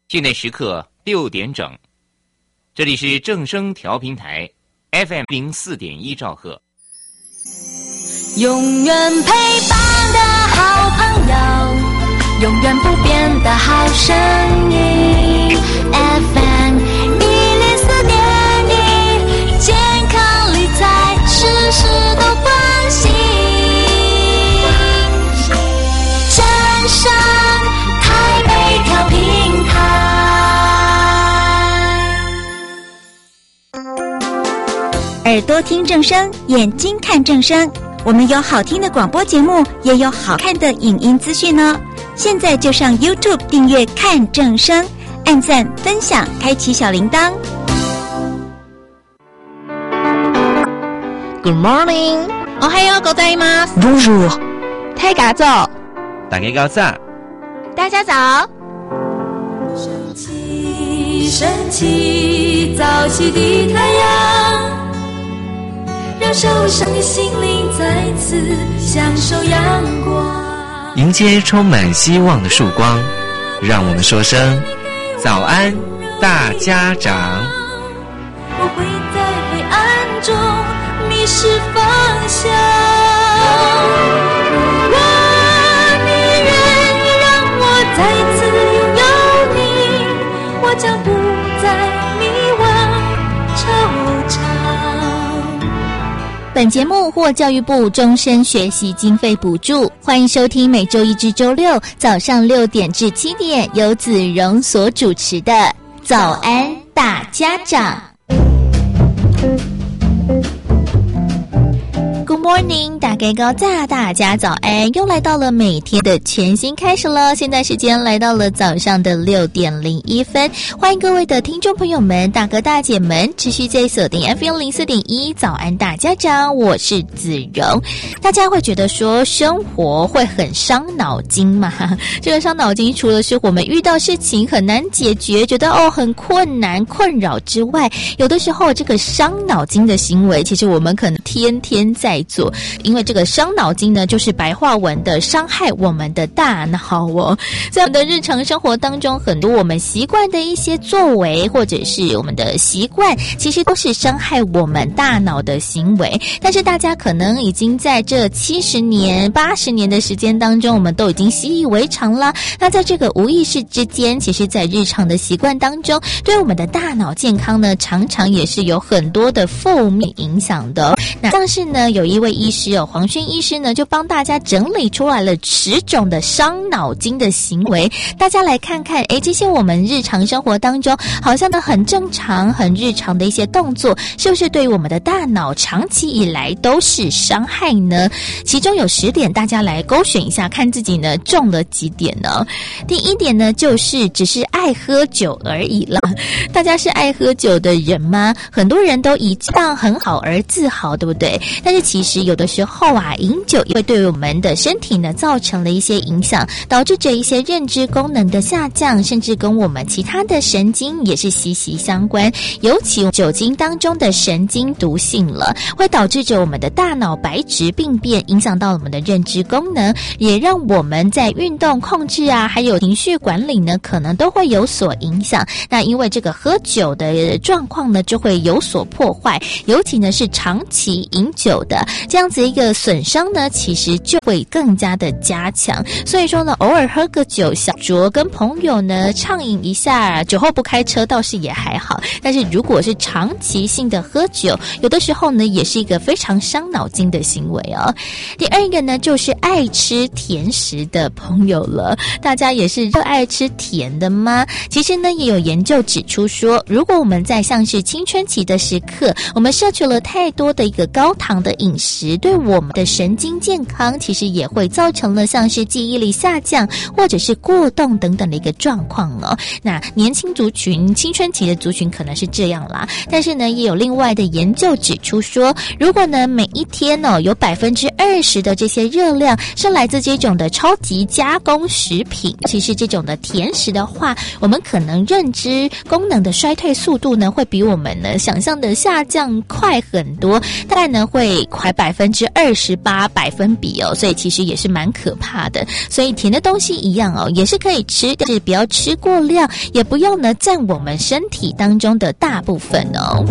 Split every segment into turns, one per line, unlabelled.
现在时刻6点整，这里是正声调频台 FM 04.1兆赫，
永远陪伴的好朋友，永远不变的好声音 FM 104.1，健康理财事事都关心，正声台北调频台。
耳朵听正声，眼睛看正声，我们有好听的广播节目，也有好看的影音资讯哦。现在就上 YouTube 订阅看正声，按赞分享，开启小铃铛。
Good morning， おはようございます。
Bonjour，
大家早，
大家早，
大家早。
升起，升起，早起的太阳，让受伤的心灵再次享受阳光，
迎接充满希望的曙光，让我们说声早安大家长。
不会在黑暗中迷失方向，如果你愿意让我再次拥有你，我将不再迷惘惆怅。
本节目获教育部终身学习经费补助，欢迎收听每周一至周六早上6点至7点由子荣所主持的早安大家长。Good morning， 大家高炸，大家早安！又来到了每天的全新开始了。现在时间来到了早上的6点01分，欢迎各位的听众朋友们、大哥大姐们，持续在锁定 FM 04.1早安大家长，我是子荣。大家会觉得说生活会很伤脑筋吗？这个伤脑筋，除了是我们遇到事情很难解决，觉得很困难、困扰之外，有的时候这个伤脑筋的行为，其实我们可能天天在做，因为这个伤脑筋呢，就是白话文的伤害我们的大脑哦。在我们的日常生活当中，很多我们习惯的一些作为，或者是我们的习惯，其实都是伤害我们大脑的行为。但是大家可能已经在这70年、80年的时间当中，我们都已经习以为常了。那在这个无意识之间，其实在日常的习惯当中，对我们的大脑健康呢，常常也是有很多的负面影响的。那像是呢，有一位医师黄轩医师呢，就帮大家整理出来了10种的伤脑筋的行为，大家来看看，这些我们日常生活当中好像呢很正常、很日常的一些动作，是不是对于我们的大脑长期以来都是伤害呢？其中有10点，大家来勾选一下，看自己呢中了几点呢？第一点呢，就是只是爱喝酒而已了。大家是爱喝酒的人吗？很多人都以这样很好而自豪，对不对？但是其实有的时候饮酒也会对我们的身体呢造成了一些影响，导致着一些认知功能的下降，甚至跟我们其他的神经也是息息相关。尤其酒精当中的神经毒性了，会导致着我们的大脑白质病变，影响到我们的认知功能，也让我们在运动控制还有情绪管理呢，可能都会有所影响。那因为这个喝酒的状况呢，就会有所破坏，尤其呢是长期饮酒的这样子一个损伤呢，其实就会更加的加强。所以说呢，偶尔喝个酒小酌，跟朋友呢畅饮一下，酒后不开车倒是也还好，但是如果是长期性的喝酒，有的时候呢也是一个非常伤脑筋的行为哦。第二个呢，就是爱吃甜食的朋友了，大家也是热爱吃甜的吗？其实呢也有研究指出说，如果我们在像是青春期的时刻，我们摄取了太多的一个高糖的饮食，对我们的神经健康其实也会造成了像是记忆力下降或者是过动等等的一个状况哦。那年轻族群、青春期的族群可能是这样啦，但是呢也有另外的研究指出说，如果呢每一天有20%的这些热量是来自这种的超级加工食品，其实这种的甜食的话，我们可能认知功能的衰退速度呢会比我们呢想象的下降快很多，大概呢会快 28%哦，所以其实也是蛮可怕的。所以甜的东西一样哦，也是可以吃，但是不要吃过量，也不要呢占我们身体当中的大部分哦。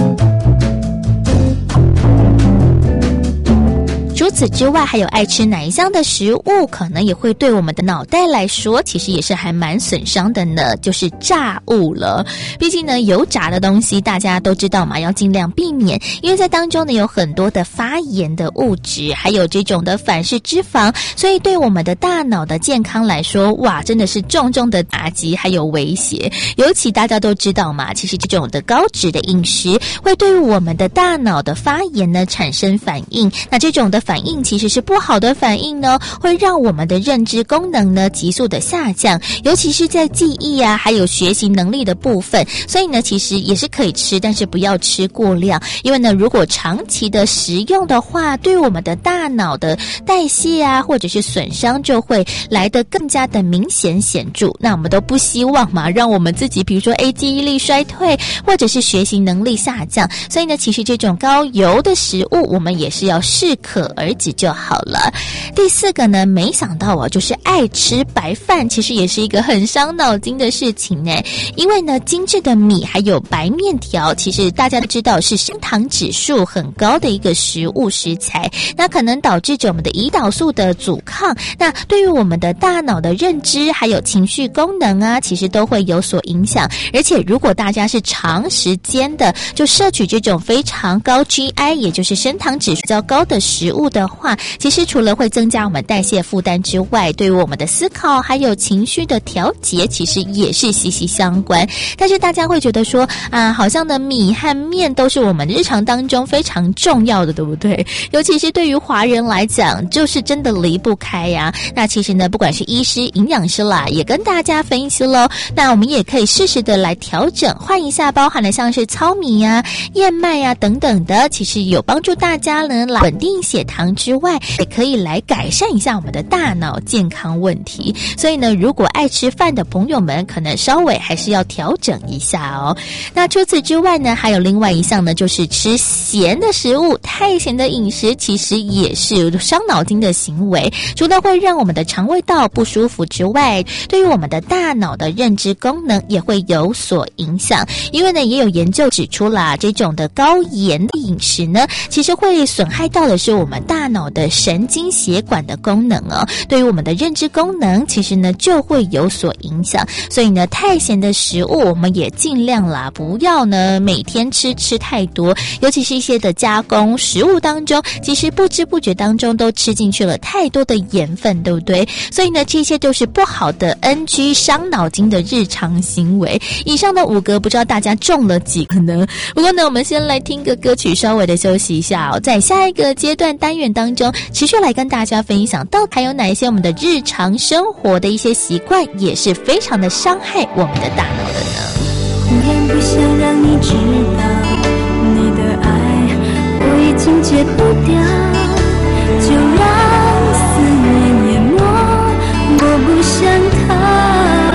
除此之外，还有爱吃哪一项的食物，可能也会对我们的脑袋来说，其实也是还蛮损伤的呢，就是炸物了。毕竟呢，油炸的东西大家都知道嘛，要尽量避免，因为在当中呢有很多的发炎的物质，还有这种的反式脂肪，所以对我们的大脑的健康来说，哇，真的是重重的打击还有威胁。尤其大家都知道嘛，其实这种的高脂的饮食会对于我们的大脑的发炎呢产生反应，那这种的反应其实是不好的反应呢，会让我们的认知功能呢急速的下降，尤其是在记忆啊还有学习能力的部分。所以呢其实也是可以吃，但是不要吃过量，因为呢如果长期的食用的话，对我们的大脑的代谢啊或者是损伤就会来得更加的明显显著。那我们都不希望嘛，让我们自己比如说记忆力衰退或者是学习能力下降。所以呢其实这种高油的食物我们也是要适可而止就好了。第四个呢，没想到啊，就是爱吃白饭，其实也是一个很伤脑筋的事情呢。因为呢，精致的米还有白面条，其实大家都知道是升糖指数很高的一个食物食材，那可能导致着我们的胰岛素的阻抗，那对于我们的大脑的认知还有情绪功能啊，其实都会有所影响。而且如果大家是长时间的就摄取这种非常高 GI， 也就是升糖指数较高的食物的话，其实除了会增加我们代谢负担之外，对于我们的思考还有情绪的调节其实也是息息相关。但是大家会觉得说啊，好像呢米和面都是我们日常当中非常重要的，对不对？尤其是对于华人来讲，就是真的离不开呀。那其实呢，不管是医师、营养师啦，也跟大家分析咯，那我们也可以适时的来调整，换一下包含了像是糙米啊、燕麦啊等等的，其实有帮助大家呢来稳定血糖之外，也可以来改善一下我们的大脑健康问题。所以呢，如果爱吃饭的朋友们，可能稍微还是要调整一下哦。那除此之外呢，还有另外一项呢，就是吃咸的食物。太咸的饮食其实也是伤脑筋的行为，除了会让我们的肠胃道不舒服之外，对于我们的大脑的认知功能也会有所影响。因为呢，也有研究指出啦，这种的高盐的饮食呢，其实会损害到的是我们大脑的神经血管的功能哦，对于我们的认知功能其实呢就会有所影响。所以呢，太咸的食物我们也尽量啦，不要呢每天吃太多，尤其是一些的加工食物当中，其实不知不觉当中都吃进去了太多的盐分，对不对？所以呢，这些都是不好的 NG 伤脑筋的日常行为。以上的5个不知道大家中了几个呢？不过呢，我们先来听个歌曲，稍微的休息一下哦，在下一个阶段单元当中持续来跟大家分享到还有哪一些我们的日常生活的一些习惯也是非常的伤害我们的大脑的呢。
忽然不想让你知道，你的爱我已经戒不掉，就让思念淹没，我不想逃。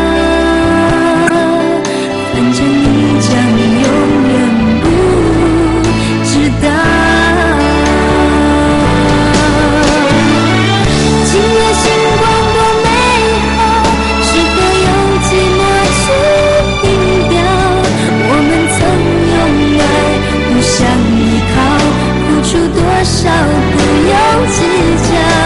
反正你将永远不知道。今夜星光多美好，适合用寂寞去凭吊。我们曾用爱互相依靠，付出多少不用计较。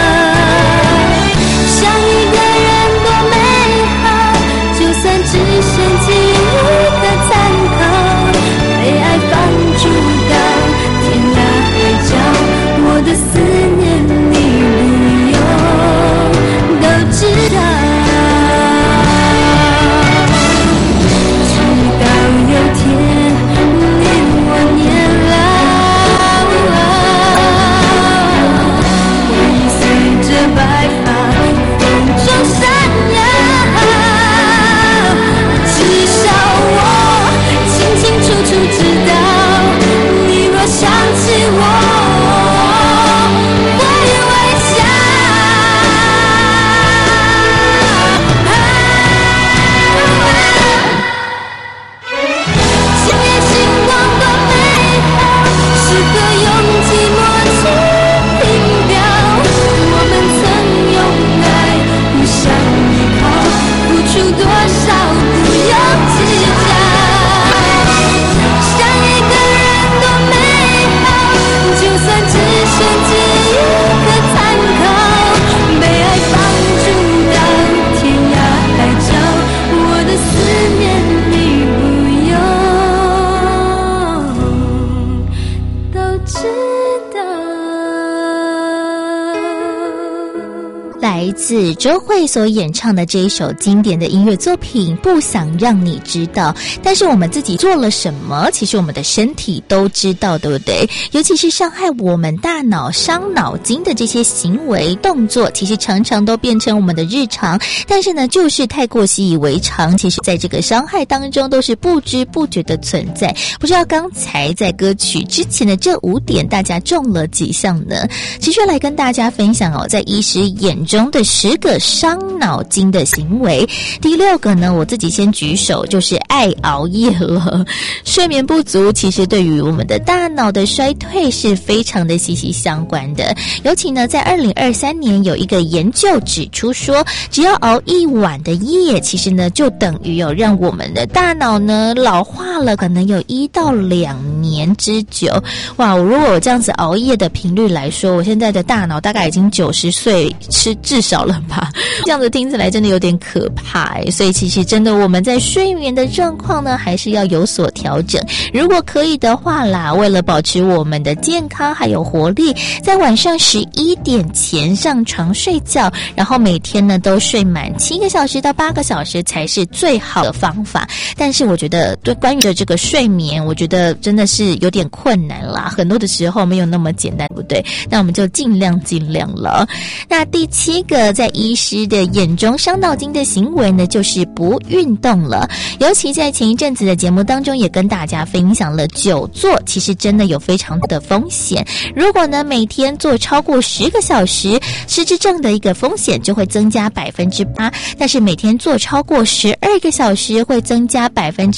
自周蕙所演唱的这一首经典的音乐作品《不想让你知道》，但是我们自己做了什么，其实我们的身体都知道，对不对？尤其是伤害我们大脑、伤脑筋的这些行为动作，其实常常都变成我们的日常，但是呢，就是太过习以为常，其实在这个伤害当中都是不知不觉的存在。不知道刚才在歌曲之前的这5点，大家中了几项呢？其实来跟大家分享在医师眼中的10个伤脑筋的行为。第6个呢，我自己先举手，就是爱熬夜了。睡眠不足其实对于我们的大脑的衰退是非常的息息相关的。尤其呢，在2023年有一个研究指出说，只要熬1晚的夜，其实呢就等于有让我们的大脑呢老化了，可能有1到2年之久。哇，如果我这样子熬夜的频率来说，我现在的大脑大概已经90岁是至少了吧，这样子听起来真的有点可怕所以其实真的我们在睡眠的状况呢还是要有所调整。如果可以的话啦，为了保持我们的健康还有活力，在晚上11点前上床睡觉，然后每天呢都睡满7个小时到8个小时才是最好的方法。但是我觉得对关于的这个睡眠，我觉得真的是有点困难啦，很多的时候没有那么简单，对不对？那我们就尽量了。那第7个在医师的眼中伤脑筋的行为呢，就是不运动了。尤其在前一阵子的节目当中也跟大家分享了，久坐其实真的有非常的风险。如果呢每天坐超过10个小时，失智症的一个风险就会增加 8%， 但是每天坐超过12个小时会增加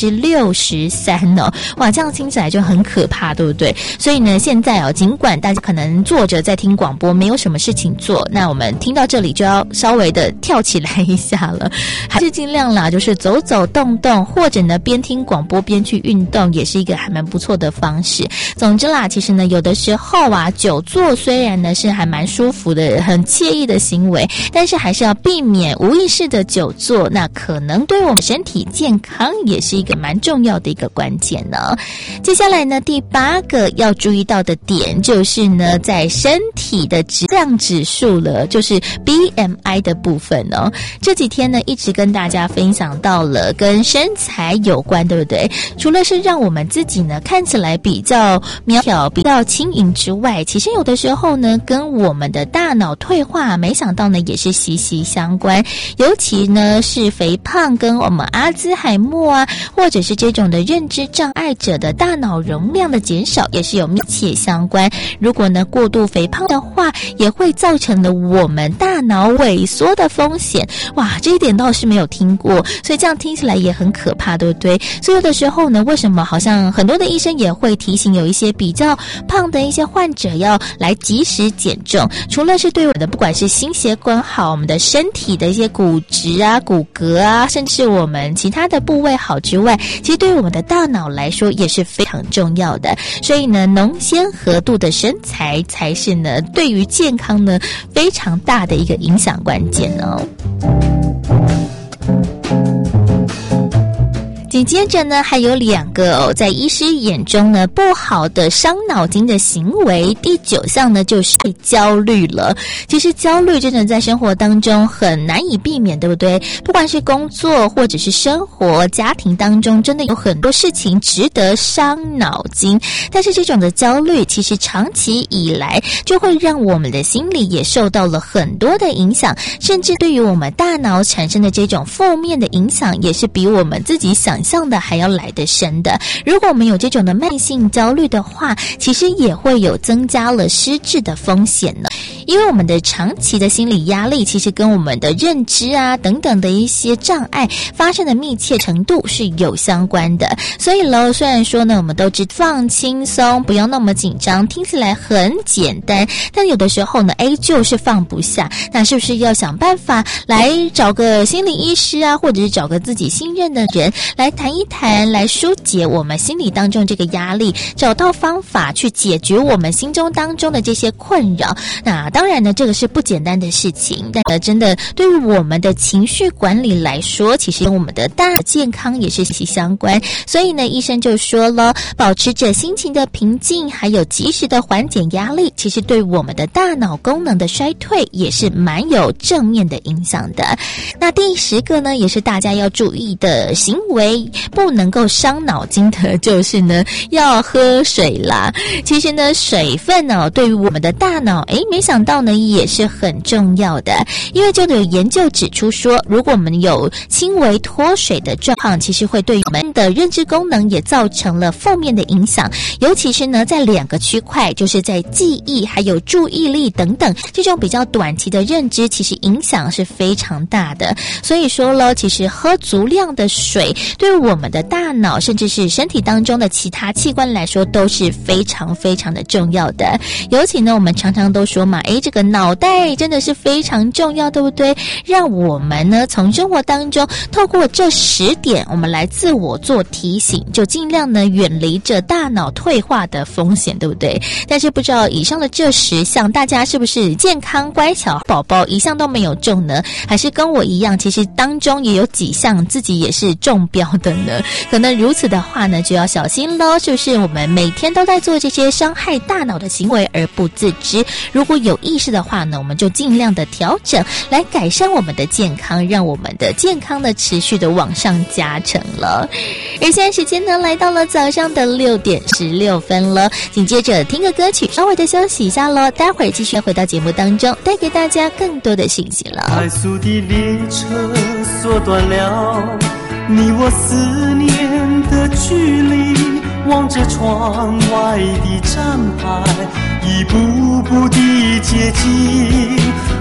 63% 哇，这样听起来就很可怕，对不对？所以呢，现在尽管大家可能坐着在听广播，没有什么事情做，那我们听到这里就要稍微的跳起来一下了，还是尽量啦，就是走走动动，或者呢边听广播边去运动，也是一个还蛮不错的方式。总之啦，其实呢有的时候久坐虽然呢是还蛮舒服的、很惬意的行为，但是还是要避免无意识的久坐，那可能对我们身体健康也是一个蛮重要的一个关键呢。接下来呢，第8个要注意到的点就是呢，在身体的质量指数了，就是 BMI 的部分这几天呢一直跟大家分享到了跟身材有关，对不对？除了是让我们自己呢看起来比较苗条、比较轻盈之外，其实有的时候呢跟我们的大脑退化，没想到呢也是息息相关。尤其呢是肥胖跟我们阿兹海默或者是这种的认知障碍者的大脑容量的减少也是有密切相关。如果呢过度肥胖的话，也会造成了我们大脑萎缩的风险。哇，这一点倒是没有听过，所以这样听起来也很可怕，对不对？所以有的时候呢，为什么好像很多的医生也会提醒有一些比较胖的一些患者要来及时减重，除了是对我们的不管是心血管好，我们的身体的一些骨质骨骼甚至是我们其他的部位好之外，其实对于我们的大脑来说也是非常重要的。所以呢，浓鲜合度的身材才是呢对于健康呢非常大的一个影响关键紧接着呢，还有2个在医师眼中呢不好的伤脑筋的行为。第9项呢就是焦虑了。其实焦虑真的在生活当中很难以避免，对不对？不管是工作或者是生活、家庭当中，真的有很多事情值得伤脑筋。但是这种的焦虑其实长期以来就会让我们的心理也受到了很多的影响，甚至对于我们大脑产生的这种负面的影响也是比我们自己想象的还要来得深的。如果我们有这种的慢性焦虑的话，其实也会有增加了失智的风险呢。因为我们的长期的心理压力其实跟我们的认知等等的一些障碍发生的密切程度是有相关的。所以虽然说呢我们都知放轻松，不要那么紧张，听起来很简单，但有的时候呢就是放不下。那是不是要想办法来找个心理医师或者是找个自己信任的人来谈一谈，来疏解我们心理当中这个压力，找到方法去解决我们心中当中的这些困扰。那当然呢，这个是不简单的事情，但真的对于我们的情绪管理来说，其实跟我们的大脑健康也是息息相关。所以呢，医生就说了，保持着心情的平静，还有及时的缓解压力，其实对我们的大脑功能的衰退也是蛮有正面的影响的。那第10个呢，也是大家要注意的行为，不能够伤脑筋的，就是呢要喝水啦。其实呢，水分呢对于我们的大脑，没想到呢也是很重要的。因为就有研究指出说，如果我们有轻微脱水的状况，其实会对我们的认知功能也造成了负面的影响。尤其是呢，在2个区块，就是在记忆还有注意力等等这种比较短期的认知，其实影响是非常大的。所以说了，其实喝足量的水对我们的大脑甚至是身体当中的其他器官来说都是非常非常的重要的。尤其呢，我们常常都说嘛，这个脑袋真的是非常重要，对不对？让我们呢从生活当中透过这10点，我们来自我做提醒，就尽量呢远离着大脑退化的风险，对不对？但是不知道以上的这10项，大家是不是健康乖巧宝宝一项都没有中呢？还是跟我一样，其实当中也有几项自己也是中标的呢？可能如此的话呢，就要小心咯，是不是我们每天都在做这些伤害大脑的行为而不自知？如果有意识的话呢，我们就尽量的调整，来改善我们的健康，让我们的健康的持续的往上加成了。而现在时间呢，来到了早上的6点16分了，紧接着听个歌曲，稍微的休息一下咯，待会儿继续回到节目当中，带给大家更多的信息了。
快速的列车缩短了你我思念的距离，望着窗外的站牌，一步步地接近。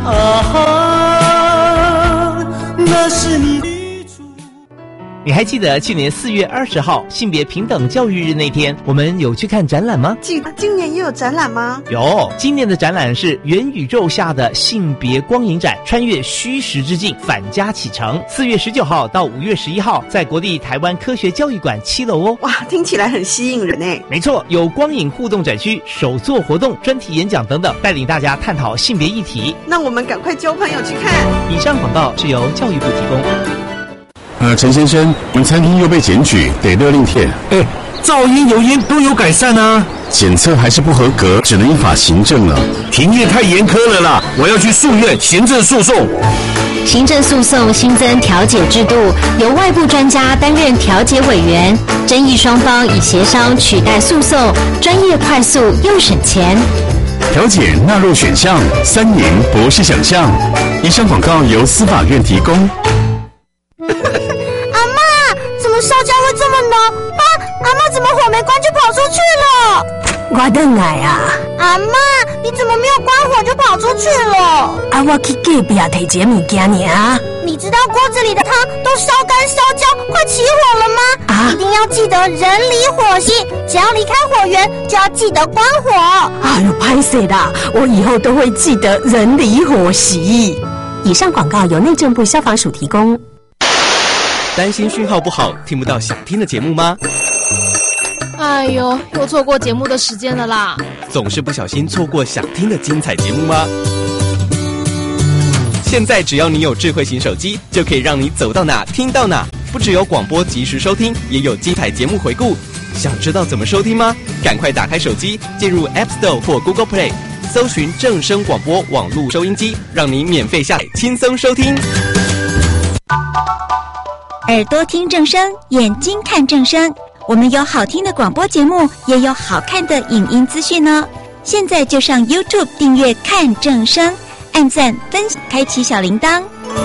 那是你的主。
你还记得去年4月20号性别平等教育日那天，我们有去看展览吗？
记得。今年也有展览吗？
有，今年的展览是元宇宙下的性别光影展，穿越虚实之境，返家启程。4月19号到5月11号，在国立台湾科学教育馆7楼哦。
哇，听起来很吸引人诶。
没错，有光影互动展区、手作活动、专题演讲等等，带领大家探讨性别议题。
那我们赶快交朋友去看。
以上广告是由教育部提供。
陈先生，你们餐厅又被检举，得勒令帖。
噪音、油烟都有改善啊。
检测还是不合格，只能依法行政了。
庭院太严苛了啦，我要去诉愿行政诉讼。
行政诉讼新增调解制度，由外部专家担任调解委员，争议双方以协商取代诉讼，专业快速又省钱。
调解纳入选项，3赢不是想象。以上广告由司法院提供。
阿嬷，怎么烧焦会这么浓？阿嬷怎么火没关就跑出去了？
我回来啊！
阿嬷，你怎么没有关火就跑出去了？
我去隔壁提一个物件尔。
你知道锅子里的汤都烧干烧焦，快起火了吗？一定要记得人离火熄，只要离开火源就要记得关火。
哎呦，拍谁啦？我以后都会记得人离火熄。以上广告由内政部消防署提供。
担心讯号不好，听不到想听的节目吗？
哎呦，又错过节目的时间了啦！
总是不小心错过想听的精彩节目吗？现在只要你有智慧型手机，就可以让你走到哪听到哪。不只有广播及时收听，也有精彩节目回顾。想知道怎么收听吗？赶快打开手机，进入 App Store 或 Google Play， 搜寻正声广播网络收音机，让你免费下载，轻松收听。
耳朵听正声，眼睛看正声。我们有好听的广播节目，也有好看的影音资讯哦。现在就上 YouTube 订阅看正声，按赞分享，开启小铃铛。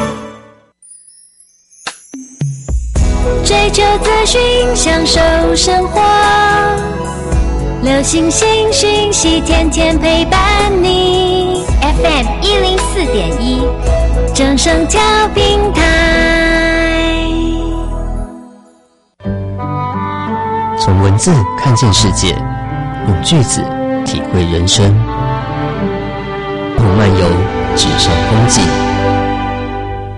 追求资讯，享受生活，流星星讯息，天天陪伴你。FM 104.1，正声调频台。
从文字看见世界，用句子体会人生。漫游纸上风景，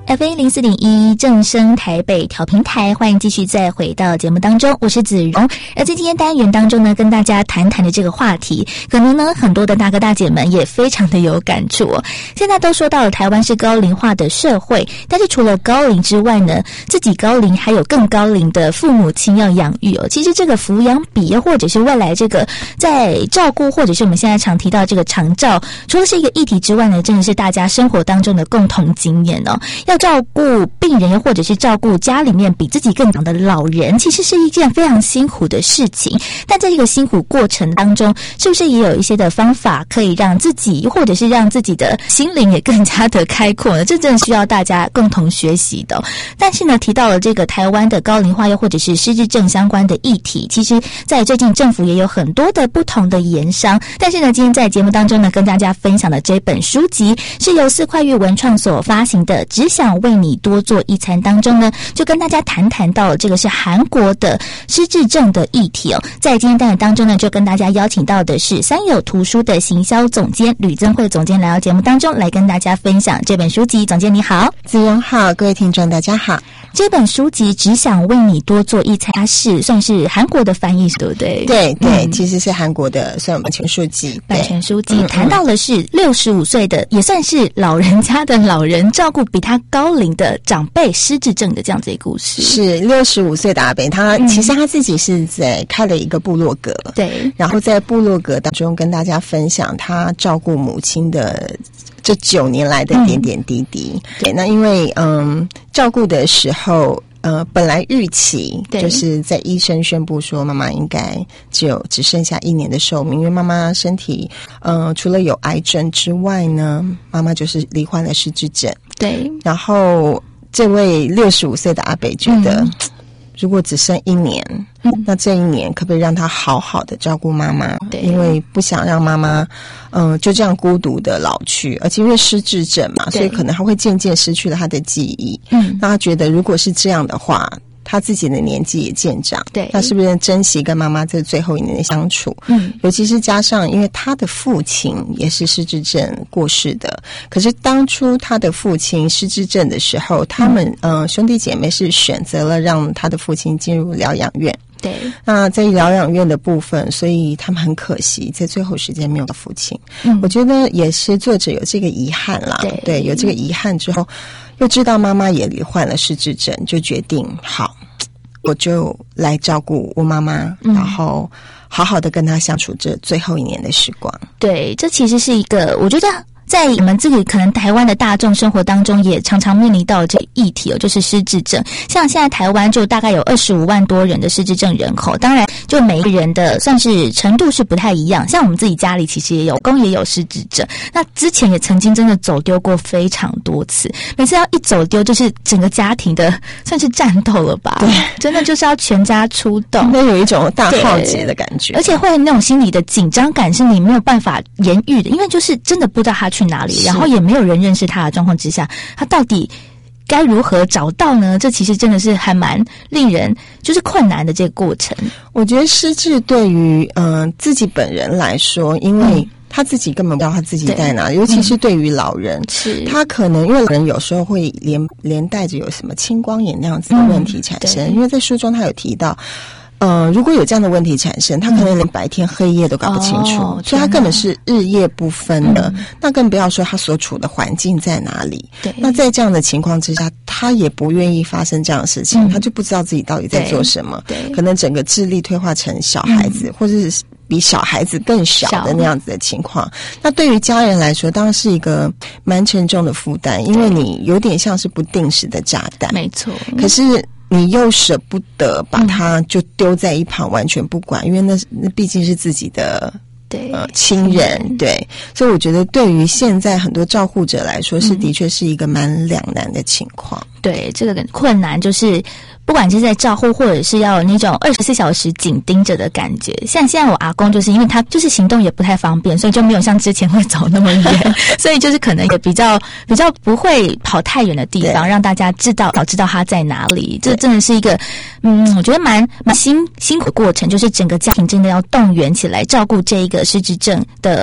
FM04.1正声台北调频台，欢迎继续再回到节目当中，我是子荣。而在今天单元当中呢，跟大家谈谈的这个话题，可能呢很多的大哥大姐们也非常的有感触哦。现在都说到了台湾是高龄化的社会，但是除了高龄之外呢，自己高龄还有更高龄的父母亲要养育哦。其实这个抚养比又或者是未来这个在照顾，或者是我们现在常提到这个长照，除了是一个议题之外呢，真的是大家生活当中的共同经验哦。要照顾病人，又或者是照顾家里面比自己更长的老人，其实是一件非常辛苦的事情。但在这个辛苦过程当中，是不是也有一些的方法可以让自己，或者是让自己的心灵也更加的开阔呢？这真的需要大家共同学习的。但是呢，提到了这个台湾的高龄化，又或者是失智症相关的议题，其实在最近政府也有很多的不同的研商。但是呢，今天在节目当中呢，跟大家分享的这本书籍是由4块玉文创所发行的《只想为你多做一餐》当中呢，就跟大家谈到这个是韩国的失智症的议题哦。在今天单元当中呢，就跟大家邀请到的是三友图书的行销总监吕增慧总监来到节目当中，来跟大家分享这本书籍。总监你好。
子荣好，各位听众大家好。
这本书籍《只想为你多做一餐》，它是算是韩国的翻译，对不对？
对，其实是韩国的算版权书籍。
版权书籍谈到的是65岁的，也算是老人家的老人照顾比他高龄的长辈失智症的这样子一个故事。
是65岁的阿伯，他其实他自己是在开了一个部落格，
对，
然后在部落格当中跟大家分享他照顾母亲的这9年来的点点滴滴。对，那因为照顾的时候本来预期就是在医生宣布说妈妈应该只剩下1年的寿命，因为妈妈身体除了有癌症之外呢，妈妈就是罹患了失智症。
对，
然后这位65岁的阿伯觉得如果只剩1年，那这1年可不可以让他好好的照顾妈妈？因为不想让妈妈就这样孤独的老去，而且因为失智症嘛，所以可能他会渐渐失去了他的记忆。那他觉得如果是这样的话，他自己的年纪也渐长，
对，
那是不是珍惜跟妈妈这最后1年的相处？尤其是加上因为他的父亲也是失智症过世的，可是当初他的父亲失智症的时候，他们兄弟姐妹是选择了让他的父亲进入疗养院。
对，
那在疗养院的部分，所以他们很可惜在最后时间没有父亲。我觉得也是作者有这个遗憾啦。对，有这个遗憾之后，又知道妈妈也罹患了失智症，就决定好，我就来照顾我妈妈，然后好好的跟她相处这最后1年的时光。
对，这其实是一个我觉得在我们这个可能台湾的大众生活当中，也常常面临到这个议题哦，就是失智症。像现在台湾就大概有25万多人的失智症人口，当然就每一个人的算是程度是不太一样。像我们自己家里其实也有公也有失智症，那之前也曾经真的走丢过非常多次，每次要一走丢就是整个家庭的算是战斗了吧？对，真的就是要全家出动，
那有一种大浩劫的感觉，
而且会那种心理的紧张感是你没有办法言喻的，因为就是真的不知道他去哪里，然后也没有人认识他的状况之下，他到底该如何找到呢？这其实真的是还蛮令人就是困难的这个过程。
我觉得失智对于自己本人来说，因为他自己根本不知道他自己在哪里，尤其是对于老人，他可能因为老人有时候会连带着有什么青光眼那样子的问题产生，因为在书中他有提到如果有这样的问题产生，他可能连白天黑夜都搞不清楚，所以他根本是日夜不分的。那更不要说他所处的环境在哪里。那在这样的情况之下，他也不愿意发生这样的事情，他就不知道自己到底在做什么，可能整个智力退化成小孩子，或者是比小孩子更小的那样子的情况。那对于家人来说，当然是一个蛮沉重的负担，因为你有点像是不定时的炸弹。
没错，
可是你又舍不得把它就丢在一旁完全不管，因为那毕竟是自己的亲人。对，所以我觉得对于现在很多照顾者来说，是的确是一个蛮两难的情况。
对，这个困难就是不管是在照护，或者是要有那种24小时紧盯着的感觉。像现在我阿公就是因为他就是行动也不太方便，所以就没有像之前会走那么远，所以就是可能也比较不会跑太远的地方，让大家知道他在哪里。这真的是一个我觉得蛮辛苦的过程，就是整个家庭真的要动员起来照顾这一个失智症的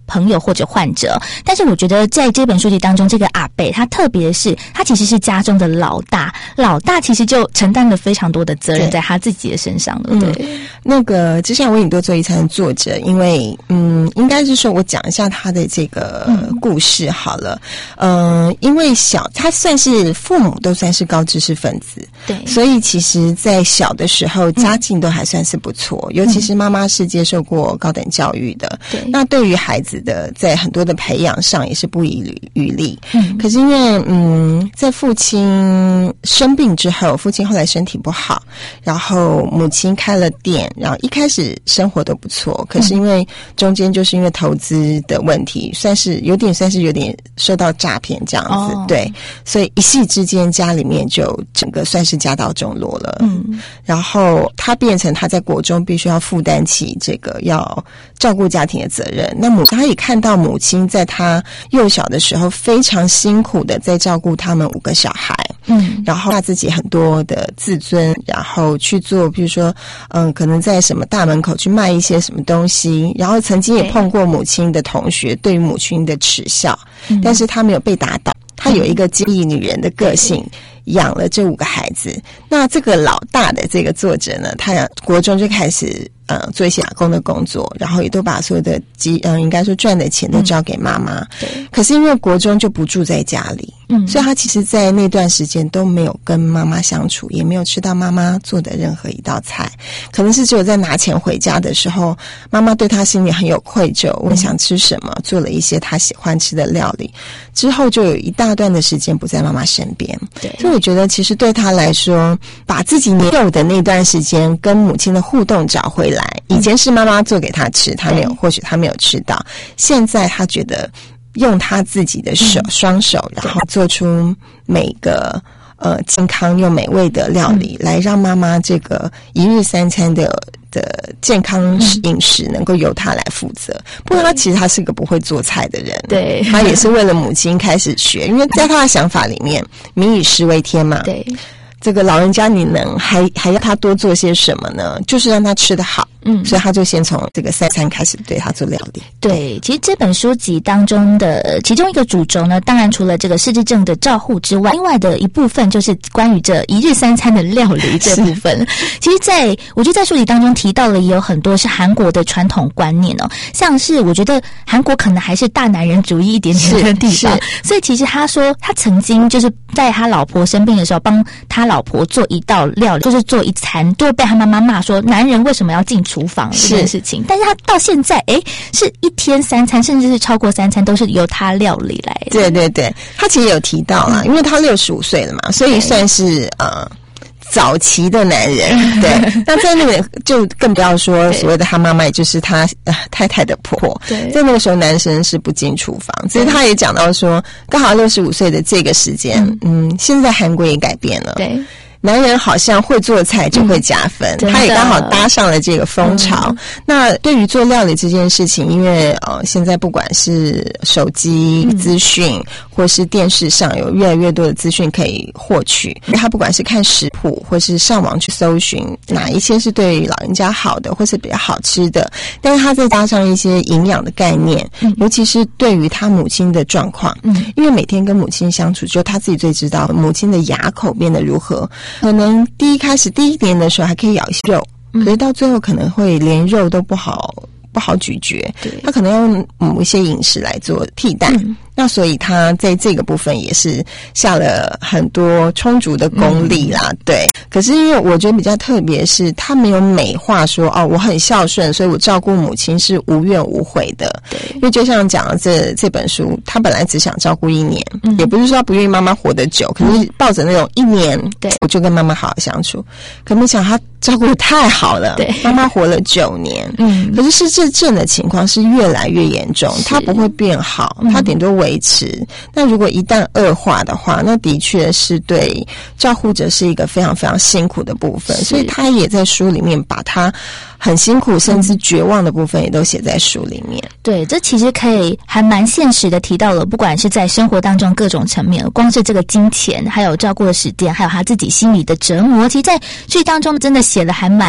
朋友或者患者。但是我觉得在这本书籍当中，这个阿伯他特别的是，他其实是家中的老大，老大其实就承担了非常多的责任在他自己的身上了。对，
那个之前为你多做一餐的作者，因为应该是说我讲一下他的这个故事好了。因为他算是父母都算是高知识分子，对，所以其实在小的时候家境都还算是不错，尤其是妈妈是接受过高等教育的，对，那对于孩子的在很多的培养上也是不遗余力。可是因为在父亲生病之后，父亲后来身体不好，然后母亲开了店，然后一开始生活都不错，可是因为中间就是因为投资的问题，算是有点受到诈骗这样子，对，所以一夕之间家里面就整个算是家道中落了。然后他变成他在国中必须要负担起这个要照顾家庭的责任。那他也看到母亲在他幼小的时候非常辛苦的在照顾他们5个小孩，然后他自己很多的自尊，然后去做比如说可能在什么大门口去卖一些什么东西，然后曾经也碰过母亲的同学对于母亲的耻笑，但是他没有被打倒，他有一个坚毅女人的个性，养了这5个孩子。那这个老大的这个作者呢，他国中就开始做一些打工的工作，然后也都把所有的应该说赚的钱都交给妈妈。可是因为国中就不住在家里，所以他其实在那段时间都没有跟妈妈相处，也没有吃到妈妈做的任何一道菜，可能是只有在拿钱回家的时候，妈妈对他心里很有愧疚，问想吃什么，做了一些他喜欢吃的料理，之后就有一大段的时间不在妈妈身边。所以我觉得其实对他来说，把自己年幼的那段时间跟母亲的互动找回来，以前是妈妈做给他吃，或许他没有吃到，现在他觉得用他自己的双手，然后做出每个健康又美味的料理，来让妈妈这个一日3餐的健康饮食能够由他来负责。不过他其实他是个不会做菜的人，对，他也是为了母亲开始学，因为在他的想法里面，民以食为天嘛，对，这个老人家你能还要他多做些什么呢？就是让他吃得好。所以他就先从这个3餐开始对他做料理。
对，其实这本书籍当中的其中一个主轴呢，当然除了这个失智症的照护之外，另外的一部分就是关于这一日3餐的料理这部分。其实我觉得在书籍当中提到了也有很多是韩国的传统观念哦，像是我觉得韩国可能还是大男人主义一点点的地方，所以其实他说他曾经就是在他老婆生病的时候帮他老婆做一道料理，就是做一餐，就会被他妈妈骂说男人为什么要进厨房这件事情，但是他到现在是一天3餐，甚至是超过3餐都是由他料理来的。
对对对，他其实有提到啦，因为他65岁了嘛，所以算是早期的男人。对，那在那个就更不要说所谓的他妈妈，也就是他太太的婆婆。对，在那个时候男生是不进厨房，所以他也讲到说，刚好65岁的这个时间，现在韩国也改变了。对。男人好像会做菜就会加分，他也刚好搭上了这个风潮。那对于做料理这件事情，因为现在不管是手机资讯或是电视上有越来越多的资讯可以获取，他不管是看食谱或是上网去搜寻哪一些是对老人家好的或是比较好吃的，但是他再加上一些营养的概念，尤其是对于他母亲的状况，因为每天跟母亲相处，就他自己最知道母亲的牙口变得如何。可能第一年的时候还可以咬一些肉，可是到最后可能会连肉都不好咀嚼，他可能要用某一些饮食来做替代。那所以他在这个部分也是下了很多充足的功力啦，对。可是因为我觉得比较特别是，他没有美化说我很孝顺，所以我照顾母亲是无怨无悔的。对，因为就像讲了这本书，他本来只想照顾1年，也不是说他不愿意妈妈活得久，可是抱着那种1年，对，我就跟妈妈好好相处。可没想他照顾得太好了，对，妈妈活了9年，可是失智症的情况是越来越严重，他不会变好，他顶多维持。那如果一旦恶化的话，那的确是对照护者是一个非常非常辛苦的部分，所以他也在书里面把他很辛苦甚至绝望的部分也都写在书里面。
对，这其实可以还蛮现实的提到了，不管是在生活当中各种层面，光是这个金钱，还有照顾的时间，还有他自己心理的折磨，其实在剧当中真的写的还蛮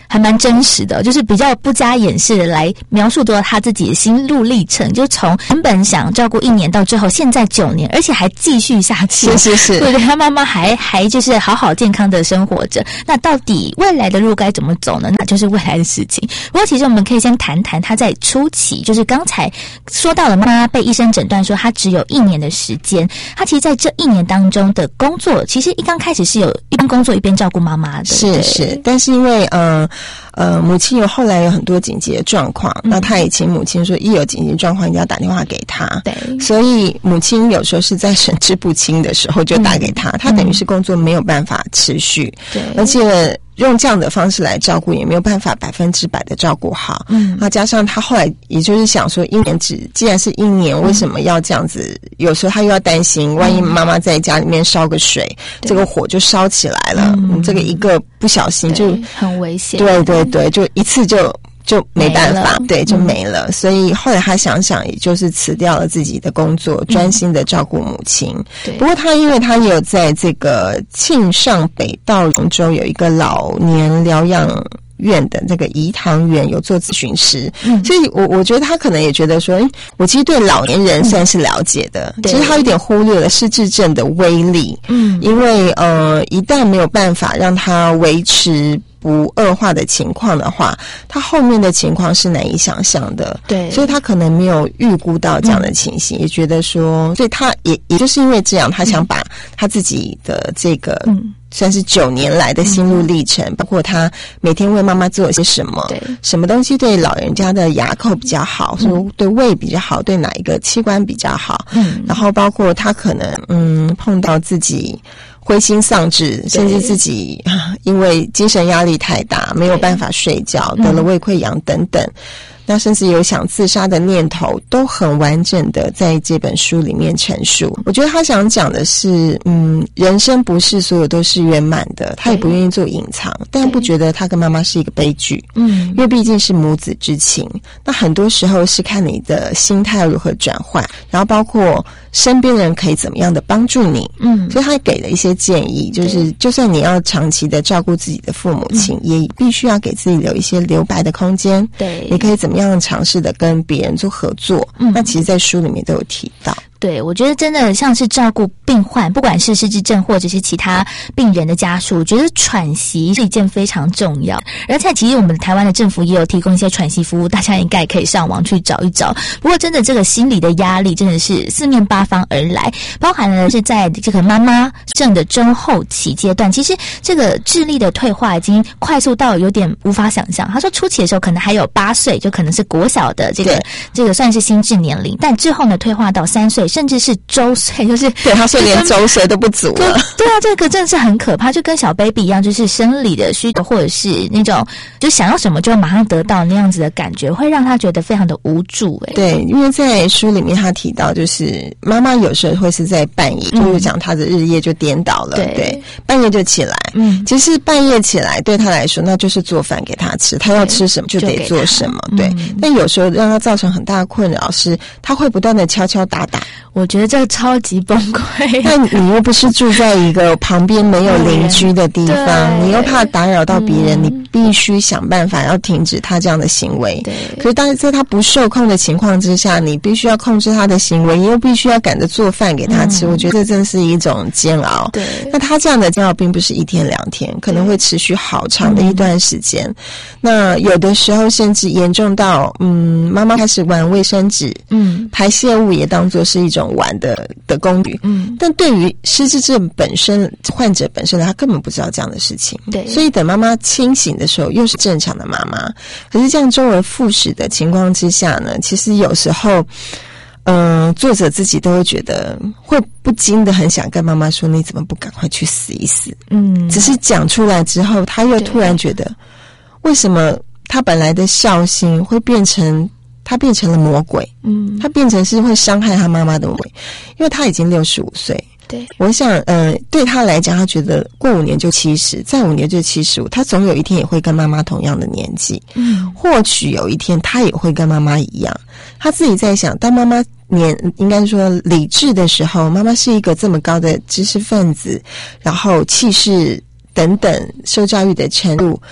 还蛮真实的，就是比较不加掩饰的来描述到他自己的心路历程，就从原本想照顾1年到最后现在9年，而且还继续下去。
是，
对，他妈妈还就是好好健康的生活着。那到底未来的路该怎么走呢？那就是未来的事情。不过其实我们可以先谈谈他在初期，就是刚才说到了妈妈被医生诊断说他只有1年的时间，他其实在这1年当中的工作，其实一刚开始是有一边工作一边照顾妈妈的。
是，但是因为母亲后来有很多紧急的状况，那他也请母亲说，一有紧急状况一定要打电话给他。
对，
所以母亲有时候是在神志不清的时候就打给他，他等于是工作没有办法持续，
对，
而且用这样的方式来照顾也没有办法100%的照顾好。那加上他后来也就是想说，1年既然是1年，为什么要这样子？有时候他又要担心，万一妈妈在家里面烧个水，这个火就烧起来了，这个一个不小心就
很危险。
对，就一次就没办法，对，就没了。所以后来他想想，也就是辞掉了自己的工作，专心的照顾母亲。不过因为他也有在这个庆尚北道荣州有一个老年疗养院的这个颐堂园有做咨询师，所以我觉得他可能也觉得说，我其实对老年人算是了解的，其实他有点忽略了失智症的威力，因为一旦没有办法让他维持不恶化的情况的话，他后面的情况是难以想象的。对，所以他可能没有预估到这样的情形，也觉得说，所以他也就是因为这样，他想把他自己的这个算是9年来的心路历程，包括他每天为妈妈做些什么，什么东西对老人家的牙口比较好，说对胃比较好，对哪一个器官比较好，然后包括他可能碰到自己灰心丧志，甚至自己因为精神压力太大没有办法睡觉，得了胃溃疡等等，那甚至有想自杀的念头，都很完整的在这本书里面陈述。我觉得他想讲的是人生不是所有都是圆满的，他也不愿意做隐藏，但不觉得他跟妈妈是一个悲剧，因为毕竟是母子之情，那很多时候是看你的心态如何转换，然后包括身边人可以怎么样的帮助你，所以他给了一些建议，就是就算你要长期的照顾自己的父母亲，也必须要给自己留一些留白的空间，对，你可以怎么样尝试的跟别人做合作，那其实在书里面都有提到。
对，我觉得真的像是照顾病患，不管是失智症或者是其他病人的家属，我觉得喘息是一件非常重要。而且其实我们台湾的政府也有提供一些喘息服务，大家应该可以上网去找一找。不过真的这个心理的压力真的是四面八方而来，包含了是在这个妈妈症的中后期阶段，其实这个智力的退化已经快速到有点无法想象。他说初期的时候可能还有8岁，就可能是国小的这个算是心智年龄，但之后呢退化到3岁。甚至是周岁，就是
对他说连周岁都不足了。
对啊，这个真的是很可怕，就跟小 baby 一样，就是生理的需求或者是那种就想要什么就马上得到那样子的感觉，会让他觉得非常的无助。
对，因为在书里面他提到，就是妈妈有时候会是在半夜，就是讲他的日夜就颠倒了，对，半夜就起来。其实半夜起来对他来说，那就是做饭给他吃，他要吃什么就得做什么。对，但有时候让他造成很大的困扰是，他会不断的敲敲打打。
我觉得这个超级崩溃。
那你又不是住在一个旁边没有邻居的地方，你又怕打扰到别人，你必须想办法要停止他这样的行为。可是当然在他不受控的情况之下，你必须要控制他的行为，你又必须要赶着做饭给他吃，我觉得这真是一种煎熬。对，那他这样的煎熬并不是1天2天，可能会持续好长的一段时间。那有的时候甚至严重到妈妈开始玩卫生纸，排泄物也当作是一种玩的工具，但对于失智症本身患者本身他根本不知道这样的事情，对，所以等妈妈清醒的时候又是正常的妈妈，可是这样周而复始的情况之下呢，其实有时候作者自己都会觉得会不禁的很想跟妈妈说，你怎么不赶快去死一死？只是讲出来之后，他又突然觉得为什么他本来的孝心会变成了魔鬼，他变成是会伤害他妈妈的魔鬼，因为他已经65岁。对，我想对他来讲，他觉得过5年就70，再5年就75，他总有一天也会跟妈妈同样的年纪，或许有一天他也会跟妈妈一样。他自己在想，当妈妈应该说理智的时候，妈妈是一个这么高的知识分子，然后气势等等受教育的程度，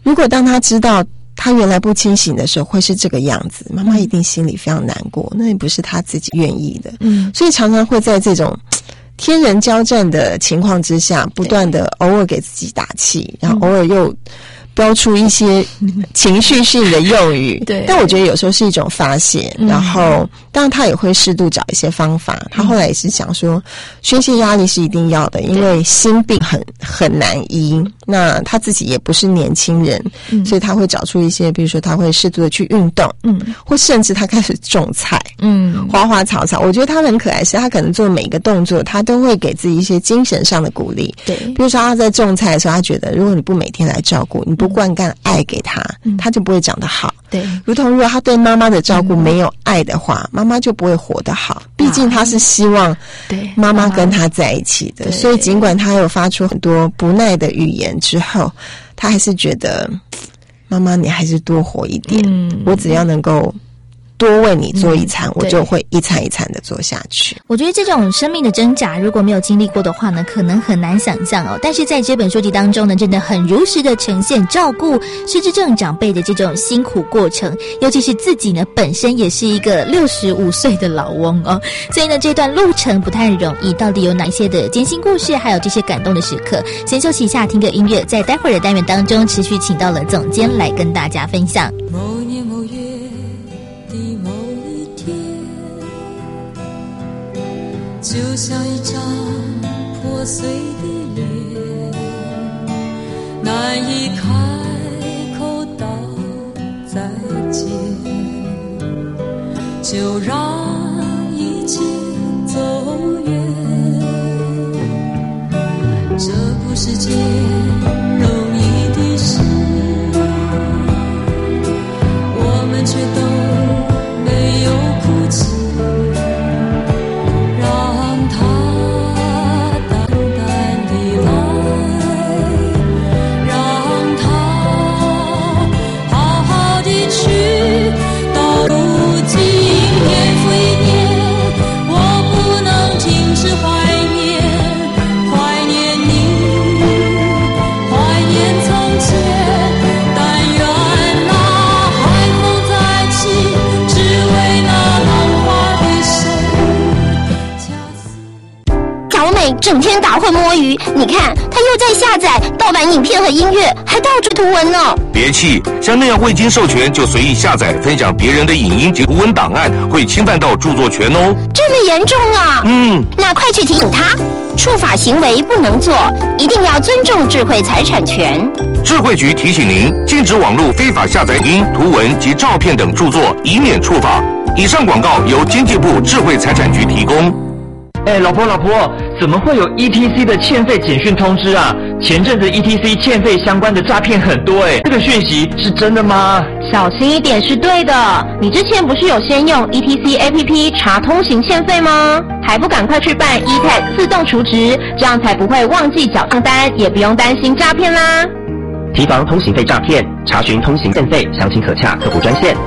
如果当他知道他原来不清醒的时候会是这个样子，妈妈一定心里非常难过，那也不是他自己愿意的。所以常常会在这种天人交战的情况之下，不断的偶尔给自己打气，然后偶尔又标出一些情绪性的用语，对，但我觉得有时候是一种发泄，然后当然他也会适度找一些方法。他后来也是想说，宣泄压力是一定要的，因为心病很难医。那他自己也不是年轻人，所以他会找出一些，比如说他会适度的去运动，或甚至他开始种菜，花花草草。我觉得他很可爱，是他可能做每一个动作，他都会给自己一些精神上的鼓励。对，比如说他在种菜的时候，他觉得如果你不每天来照顾，你不灌溉爱给他，他就不会长得好。对，如同如果他对妈妈的照顾没有爱的话，妈妈就不会活得好。毕竟他是希望妈妈跟他在一起的，所以尽管他有发出很多不耐的语言之后，他还是觉得妈妈你还是多活一点，我只要能够多为你做一餐，我就会一餐一餐的做下去。
我觉得这种生命的挣扎，如果没有经历过的话呢，可能很难想象哦。但是在这本书籍当中呢，真的很如实的呈现照顾失智症长辈的这种辛苦过程，尤其是自己呢本身也是一个65岁的老翁哦，所以呢这段路程不太容易。到底有哪些的艰辛故事，还有这些感动的时刻？先休息一下，听个音乐，在待会儿的单元当中持续请到了总监来跟大家分享。
某年某月的某一天，就像一张破碎的脸，难以开口道再见，就让一切走远。这不是件容易的事，我们却都没有哭泣，让它淡淡地来，让它好好地去。到如今年复一年，我不能停止怀念，怀念你，怀念从前。但愿那海风再起，只为那浪花的手。
小美整天打混摸鱼，你看她又在下载盗版影片和音乐，还盗取图文呢。
别气，像那样未经授权就随意下载分享别人的影音及图文档案，会侵犯到著作权哦。
这么严重啊？那快去提醒他，触法行为不能做，一定要尊重智慧财产权。
智慧局提醒您，禁止网络非法下载音、图文及照片等著作，以免触法。以上广告由经济部智慧财产局提供。
老婆，怎么会有 ETC 的欠费简讯通知啊？前阵子 ETC 欠费相关的诈骗很多这个讯息是真的吗？
小心一点是对的。你之前不是有先用 ETC APP 查通行欠费吗？还不赶快去办 eTag 自动储值，这样才不会忘记缴账单，也不用担心诈骗啦。
提防通行费诈骗，查询通行欠费，详情可洽客服专线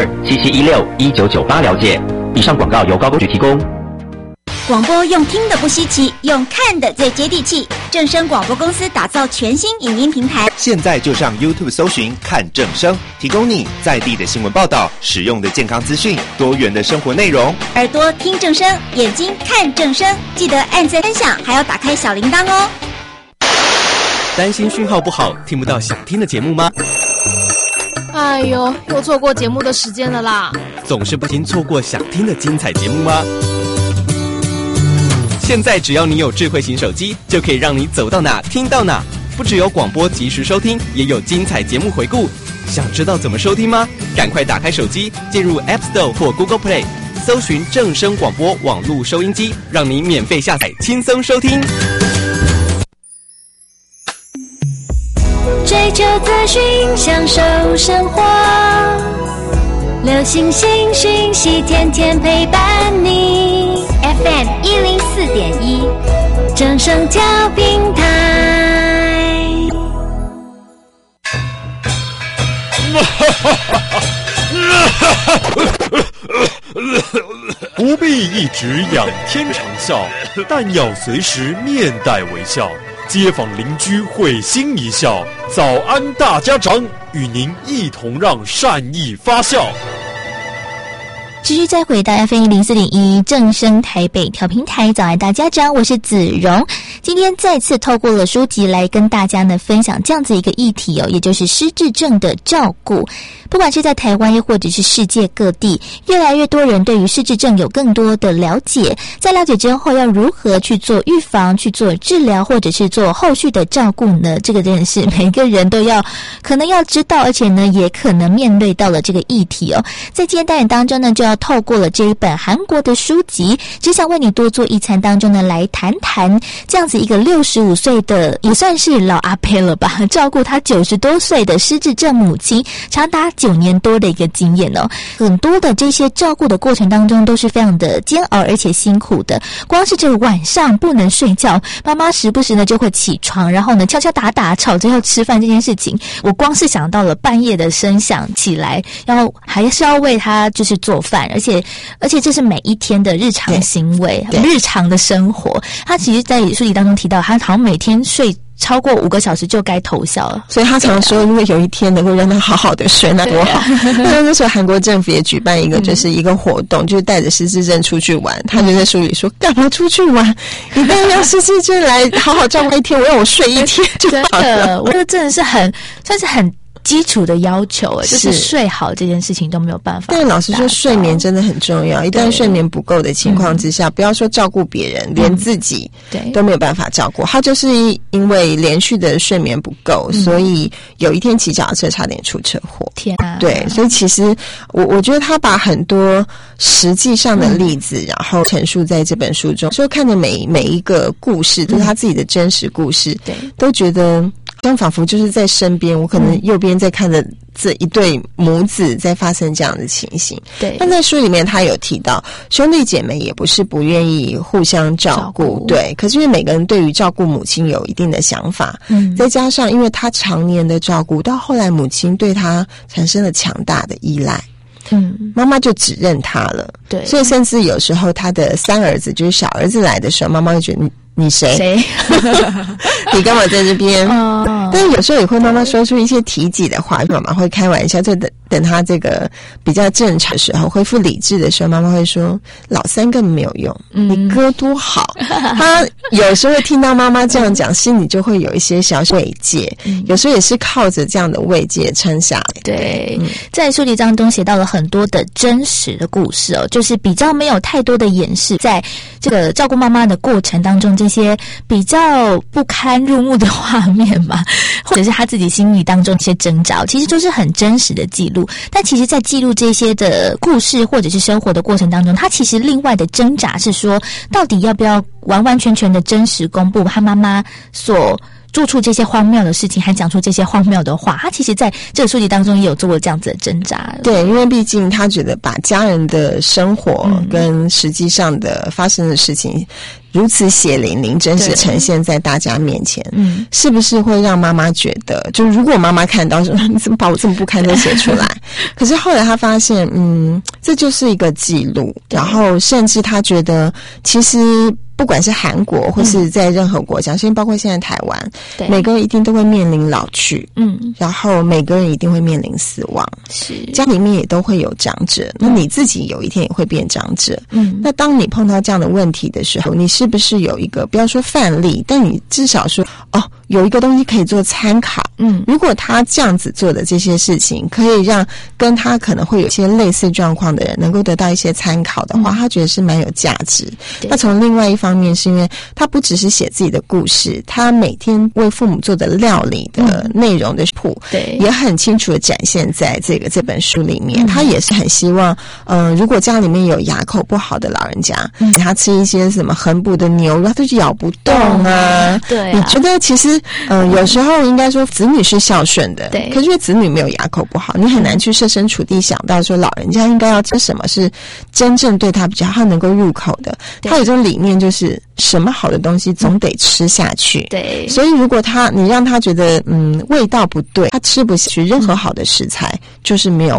0277161998了解。以上广告由高工局提供。
广播用听的不稀奇，用看的最接地气。正声广播公司打造全新影音平台，
现在就上 YouTube 搜寻看正声，提供你在地的新闻报道、实用的健康资讯、多元的生活内容。
耳朵听正声，眼睛看正声，记得按赞分享，还要打开小铃铛哦。
担心讯号不好，听不到想听的节目吗？
哎呦，又错过节目的时间了啦！
总是不停错过想听的精彩节目吗？现在只要你有智慧型手机，就可以让你走到哪听到哪。不只有广播及时收听，也有精彩节目回顾。想知道怎么收听吗？赶快打开手机，进入 App Store 或 Google Play， 搜寻正声广播网络收音机，让你免费下载，轻松收听。
追求资讯，享受生活，流行新讯息，天天陪伴你。FM 104.1，正声调频台。
不必一直仰天长啸，但要随时面带微笑。 街坊邻居会心一笑，早安大家长，与您一同让善意发酵。
继续再回到 FM104.1 正声台北调频台，早安大家长，我是子荣。今天再次透过了书籍来跟大家呢分享这样子一个议题哦，也就是失智症的照顾。不管是在台湾又或者是世界各地，越来越多人对于失智症有更多的了解，在了解之后要如何去做预防、去做治疗或者是做后续的照顾呢？这个真的是每个人都可能要知道，而且呢也可能面对到了这个议题哦。在今天单元当中呢，就要透过了这一本韩国的书籍只想为你多做一餐当中呢，来谈谈这样子一个65岁的也算是老阿伯了吧，照顾他90多岁的失智症母亲长达9年多的一个经验哦。很多的这些照顾的过程当中都是非常的煎熬而且辛苦的，光是这个晚上不能睡觉，妈妈时不时呢就会起床，然后呢敲敲打打吵着要吃饭这件事情，我光是想到了半夜的声响起来，还是要为他就是做饭，而且这是每一天的日常行为，日常的生活。他其实在书籍当中提到，他好像每天睡超过5个小时就该偷笑了，
所以他常说，因为有一天能够让他好好的睡，那多好。那时候韩国政府也举办一个就是一个活动，就是带着失智症出去玩。他就在书里说，干嘛出去玩？你当然让失智症来好好照顾一天，我让我睡一天就好了。
我觉得真的是算是很基础的要求，就是睡好这件事情都没有办法。
但老实说，睡眠真的很重要。一旦睡眠不够的情况之下，不要说照顾别人，连自己都没有办法照顾。他就是因为连续的睡眠不够，所以有一天骑脚踏车差点出车祸。
天啊！
对，所以其实我觉得他把很多实际上的例子，然后陈述在这本书中，所以看着每一个故事都是他自己的真实故事，都觉得仿佛就是在身边，我可能右边在看着这一对母子在发生这样的情形。
对，
那在书里面他有提到，兄弟姐妹也不是不愿意互相照顾，对，可是因为每个人对于照顾母亲有一定的想法，再加上因为他常年的照顾，到后来母亲对他产生了强大的依赖。妈妈就只认他了，
对，
所以甚至有时候他的3儿子，就是小儿子来的时候，妈妈会觉得你谁？你干嘛在这边？但是有时候也会妈妈说出一些提己的话，妈妈会开玩笑，就等他这个比较正常的时候，恢复理智的时候，妈妈会说老3根本没有用，你哥多好。他有时候会听到妈妈这样讲，心里就会有一些小小慰藉，有时候也是靠着这样的慰藉撑下来。
对，在书籍当中写到了很多的真实的故事哦，就是比较没有太多的掩饰，在这个照顾妈妈的过程当中，这些比较不堪入目的画面嘛，或者是他自己心里当中一些挣扎，其实都是很真实的记录。但其实在记录这些的故事或者是生活的过程当中，他其实另外的挣扎是说，到底要不要完完全全的真实公布他妈妈所做出这些荒谬的事情，还讲出这些荒谬的话，他其实在这个书籍当中也有做过这样子的挣扎。
对，因为毕竟他觉得把家人的生活跟实际上的发生的事情如此血淋淋真实呈现在大家面前，是不是会让妈妈觉得，就如果妈妈看到说你怎么把我这么不堪的写出来？可是后来他发现这就是一个记录，然后甚至他觉得其实不管是韩国或是在任何国家，甚至包括现在台湾，每个人一定都会面临老去，然后每个人一定会面临死亡，
是
家里面也都会有长者，那你自己有一天也会变长者，那当你碰到这样的问题的时候，你是不是有一个不要说范例，但你至少说有一个东西可以做参考，如果他这样子做的这些事情可以让跟他可能会有些类似状况的人能够得到一些参考的话，他觉得是蛮有价值。那从另外一方面是因为他不只是写自己的故事，他每天为父母做的料理的内容的谱，也很清楚的展现在这本书里面。他也是很希望如果家里面有牙口不好的老人家，给他吃一些什么横补的牛肉，他就咬不动啊。
对，
你觉得其实有时候应该说子女是孝顺的，对，可是因为子女没有牙口不好，你很难去设身处地想到说老人家应该要吃什么是真正对他比较好能够入口的。他有一种理念，就是什么好的东西总得吃下去。
对，
所以如果你让他觉得味道不对，他吃不下去，任何好的食材就是没有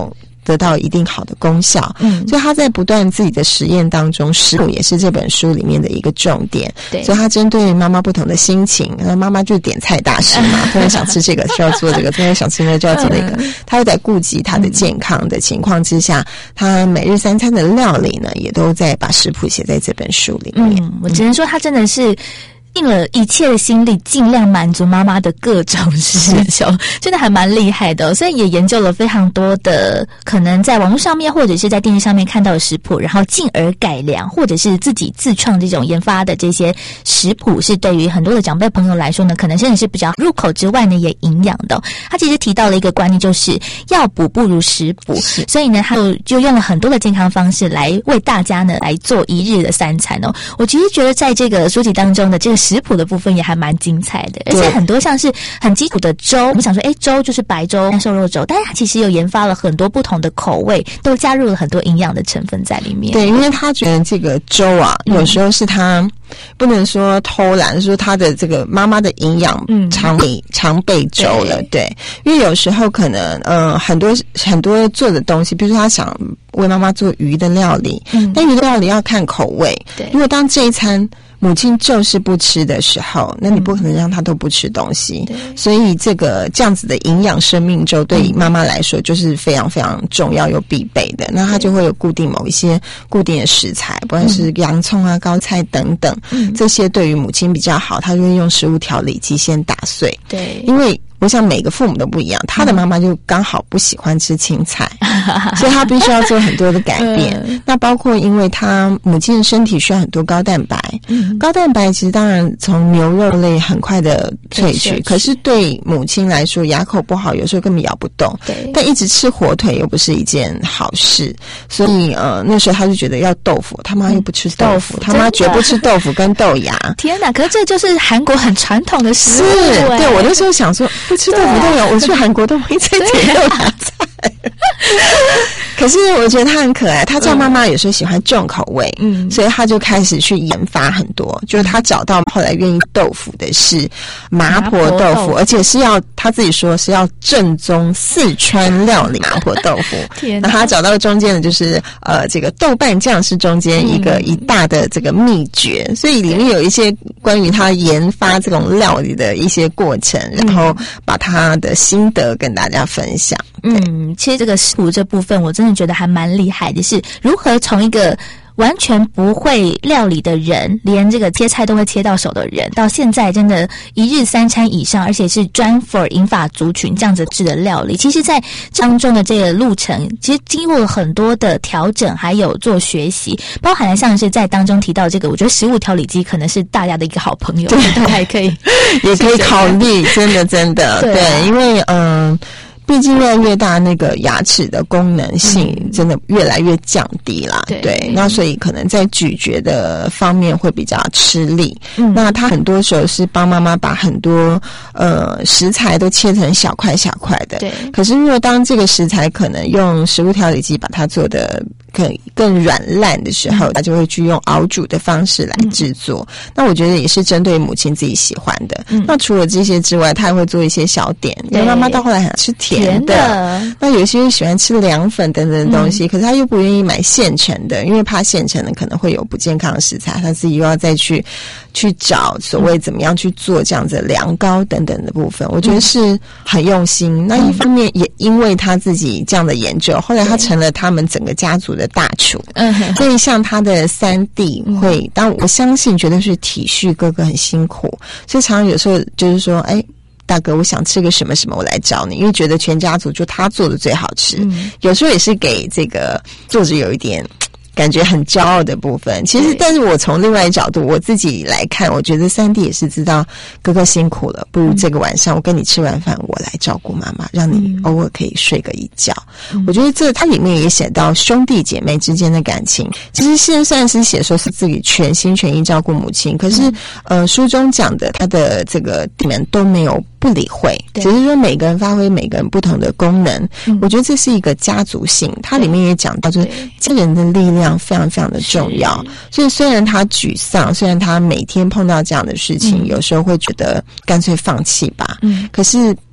得到一定好的功效。所以他在不断自己的实验当中，食谱也是这本书里面的一个重点。
对，
所以他针对妈妈不同的心情，妈妈就点菜大师嘛，突然想吃这个就要做这个，突然想吃那个就要做那个，他又在顾及他的健康的情况之下，他每日三餐的料理呢，也都在把食谱写在这本书里面。
我只能说他真的是尽了一切的心力，尽量满足妈妈的各种需求，真的还蛮厉害的。所以也研究了非常多的可能在网络上面或者是在电视上面看到的食谱，然后进而改良，或者是自己自创这种研发的这些食谱，是对于很多的长辈朋友来说呢，可能真的是比较入口之外呢，也营养的。他其实提到了一个观念，就是药补不如食补，所以呢，他就用了很多的健康方式来为大家呢来做一日的三餐哦。我其实觉得在这个书籍当中的这个食谱的部分也还蛮精彩的，而且很多像是很基础的粥，我们想说粥就是白粥、瘦肉粥，但是它其实有研发了很多不同的口味，都加入了很多营养的成分在里面。
对，因为他觉得这个粥啊，有时候是他不能说偷懒，说他的这个妈妈的营养常备粥了。对，因为有时候可能很多做的东西，比如说他想为妈妈做鱼的料理，但鱼的料理要看口味。对，如果当这一餐母亲就是不吃的时候，那你不可能让她都不吃东西。所以这样子的营养生命粥对妈妈来说就是非常非常重要又必备的。那她就会有某一些固定的食材，不管是洋葱啊、高菜等等，这些对于母亲比较好，她就会用食物调理机先打碎。对，因为我想每个父母都不一样，他的妈妈就刚好不喜欢吃青菜，所以他必须要做很多的改变。那包括因为他母亲的身体需要很多高蛋白，高蛋白其实当然从牛肉类很快的萃取，可是对母亲来说牙口不好，有时候根本咬不动。但一直吃火腿又不是一件好事，所以那时候他就觉得要豆腐，他妈又不吃豆腐，他妈绝不吃豆腐跟豆芽。
天哪！可是这就是韩国很传统的食物。
对，我那时候想说不吃豆腐豆芽，我去韩国都没在点豆芽菜。可是我觉得他很可爱，他叫妈妈有时候喜欢重口味，所以他就开始去研发很多，就是他找到后来愿意豆腐的是麻婆豆腐，而且是要他自己说是要正宗四川料理麻婆豆腐。那他找到中间的就是这个豆瓣酱是中间一大的这个秘诀，所以里面有一些关于他研发这种料理的一些过程，然后把他的心得跟大家分享。
其实这个食谱这部分我真的觉得还蛮厉害的，是如何从一个完全不会料理的人，连这个切菜都会切到手的人，到现在真的一日三餐以上，而且是专 for 银发族群这样子制的料理。其实在当中的这个路程，其实经过了很多的调整，还有做学习，包含了像是在当中提到这个，我觉得食物调理机可能是大家的一个好朋友，大家也可以
考虑，真的对，因为毕竟越来越大，那个牙齿的功能性真的越来越降低啦。对，那所以可能在咀嚼的方面会比较吃力。那他很多时候是帮妈妈把很多食材都切成小块小块的。对。可是如果当这个食材可能用食物调理机把它做的更软烂的时候，他就会去用熬煮的方式来制作。那我觉得也是针对母亲自己喜欢的。那除了这些之外，他还会做一些小点，因为妈妈到后来想吃甜的，那有些人喜欢吃凉粉等等的东西，可是他又不愿意买现成的，因为怕现成的可能会有不健康的食材，他自己又要再去找所谓怎么样去做这样子凉糕等等的部分，我觉得是很用心。那一方面也因为他自己这样的研究，后来他成了他们整个家族的大厨。所以像他的三弟会，当我相信绝对是体恤哥哥很辛苦，所以常常有时候就是说，大哥，我想吃个什么什么，我来找你，因为觉得全家族就他做的最好吃。有时候也是给这个作者有一点感觉很骄傲的部分。其实但是我从另外一个角度我自己来看，我觉得三弟也是知道哥哥辛苦了，不如这个晚上我跟你吃完饭，我来照顾妈妈，让你偶尔可以睡个一觉。我觉得它里面也写到兄弟姐妹之间的感情，其实现在算是写说是自己全心全意照顾母亲，可是书中讲的他的这个你们都没有不理会，只是说每个人发挥每个人不同的功能。我觉得这是一个家族性，它里面也讲到就是家人的力量非常非常的重要。所以虽然他沮丧，虽然他每天碰到这样的事情，有时候会觉得干脆放弃吧，可是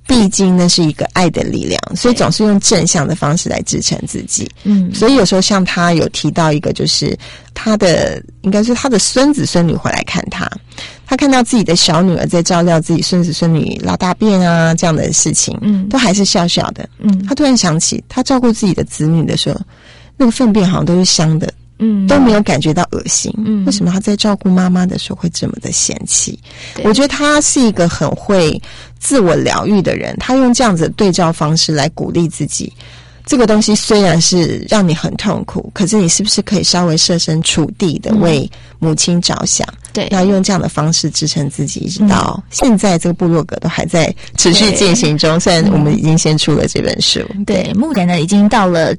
毕竟那是一个爱的力量，所以总是用正向的方式来支撑自己。所以有时候像他有提到一个，就是他的应该是他的孙子孙女回来看他，他看到自己的小女儿在照料自己孙子孙女拉大便啊这样的事情，都还是笑笑的。他突然想起他照顾自己的子女的时候，那个粪便好像都是香的。都没有感觉到恶心。为什么他在照顾妈妈的时候会这么的嫌弃？我觉得他是一个很会自我疗愈的人，他用这样子的对照方式来鼓励自己。这个东西虽然是让你很痛苦，可是你是不是可以稍微设身处地的为母亲着想？对，那用这样的方式支撑自己，一直到现在这个部落格都还在持续进行中。虽然我们已经先出了这本书，
对，目前呢已经到了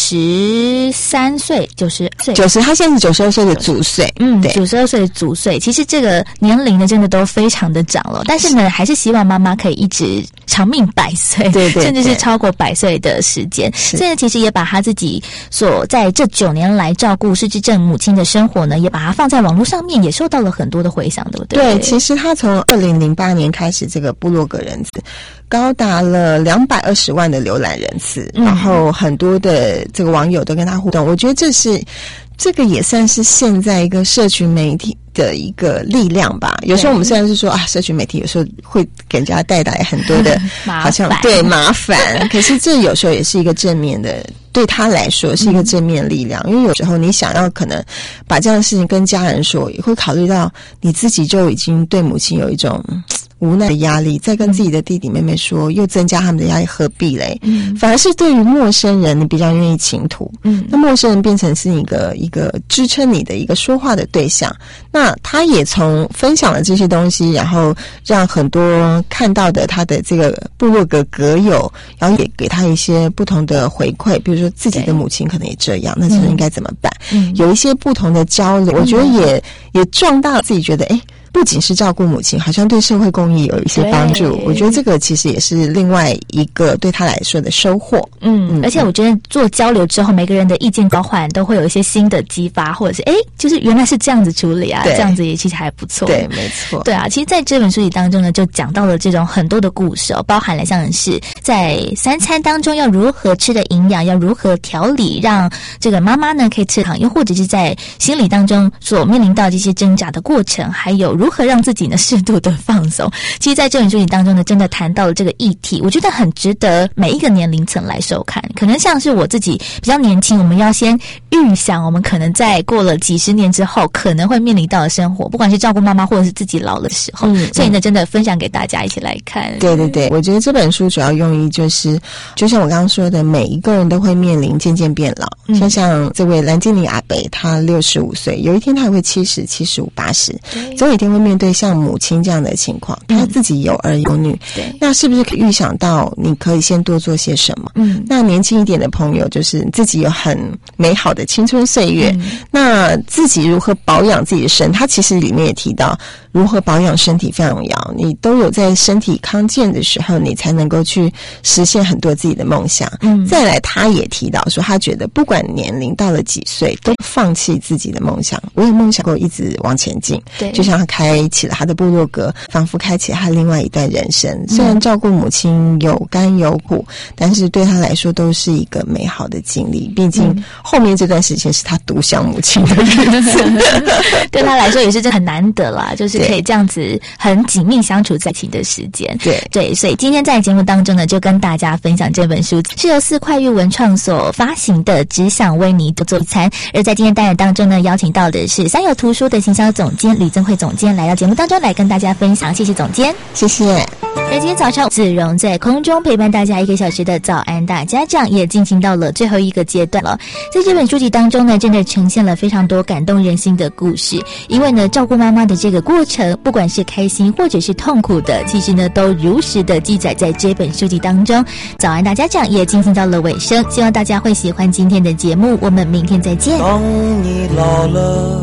93岁，90，
他现在是92岁的足岁，对
，92岁的足岁。其实这个年龄呢，真的都非常的长了，但是呢，还是希望妈妈可以一直长命100岁，对，甚至是超过100岁的时间。所以呢，其实也把他自己所在这9年来照顾失智症母亲的生活呢，也把它放在网络上面，也受到了很多的回响，对不对？
对，其实他从2008年开始，这个部落格人次高达了220万的浏览人次，然后很多的这个网友都跟他互动。我觉得这个也算是现在一个社群媒体的一个力量吧。有时候我们虽然是说社群媒体有时候会给人家带来很多的好像对麻烦，可是这有时候也是一个正面的，对他来说是一个正面力量。因为有时候你想要可能把这样的事情跟家人说，也会考虑到你自己就已经对母亲有一种无奈的压力，再跟自己的弟弟妹妹说，又增加他们的压力，何必嘞？反而是对于陌生人，你比较愿意倾吐。那陌生人变成是一个支撑你的一个说话的对象。那他也从分享了这些东西，然后让很多看到的他的这个部落格格友，然后也给他一些不同的回馈，比如说自己的母亲可能也这样，那这应该怎么办？有一些不同的交流，我觉得也壮大了自己，觉得不仅是照顾母亲，好像对社会公益有一些帮助。我觉得这个其实也是另外一个对他来说的收获。
而且我觉得做交流之后，每个人的意见交换都会有一些新的激发，或者是就是原来是这样子处理啊，这样子也其实还不错。
对，没错。
对啊，其实在这本书里当中呢，就讲到了这种很多的故事包含了像是在3餐当中要如何吃的营养，要如何调理，让这个妈妈呢可以吃糖，又或者是在心理当中所面临到这些挣扎的过程，还有如何让自己呢适度的放松。其实在这本书里当中呢，真的谈到了这个议题，我觉得很值得每一个年龄层来收看。可能像是我自己比较年轻，我们要先预想我们可能在过了几十年之后可能会面临到的生活，不管是照顾妈妈或者是自己老的时候。所以呢，真的分享给大家一起来看。
对对对，我觉得这本书主要用意就是，就像我刚刚说的，每一个人都会面临渐渐变老。像这位蓝精灵阿伯，他65岁，有一天他还会70、75、80，总有一天会面对像母亲这样的情况，他自己有儿有女，那是不是可以预想到你可以先多做些什么？那年轻一点的朋友，就是自己有很美好的青春岁月，那自己如何保养自己的身？他其实里面也提到，如何保养身体非常重要，你都有在身体康健的时候，你才能够去实现很多自己的梦想。再来他也提到说，他觉得不管年龄到了几岁，都放弃自己的梦想。我有梦想过一直往前进，对，就像他开启了他的部落格，仿佛开启了他另外一段人生。虽然照顾母亲有甘有苦，但是对他来说都是一个美好的经历。毕竟后面这段时间是他独享母亲的日子，
对他来说也是真的很难得啦，就是可以这样子很紧密相处在一起的时间。对，所以今天在节目当中呢，就跟大家分享这本书，是由4块玉文创所发行的《只想为你多做一餐》。而在今天单元当中呢，邀请到的是三友图书的行销总监吕增慧总监来到节目当中来跟大家分享，谢谢总监，
谢谢。
而今天早上子荣在空中陪伴大家1个小时的早安大家长也进行到了最后一个阶段了。在这本书籍当中呢，真的呈现了非常多感动人心的故事，因为呢，照顾妈妈的这个过程，不管是开心或者是痛苦的，其实呢都如实的记载在这本书籍当中。早安大家长也进行到了尾声，希望大家会喜欢今天的节目，我们明天再见。
当你老了，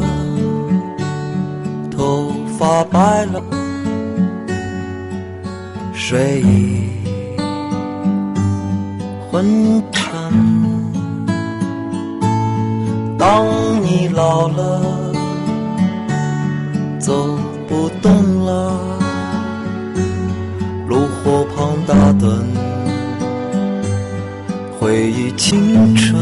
头发白了，睡意昏沉，当你老了，走不动了，炉火旁的
打盹，回忆青春。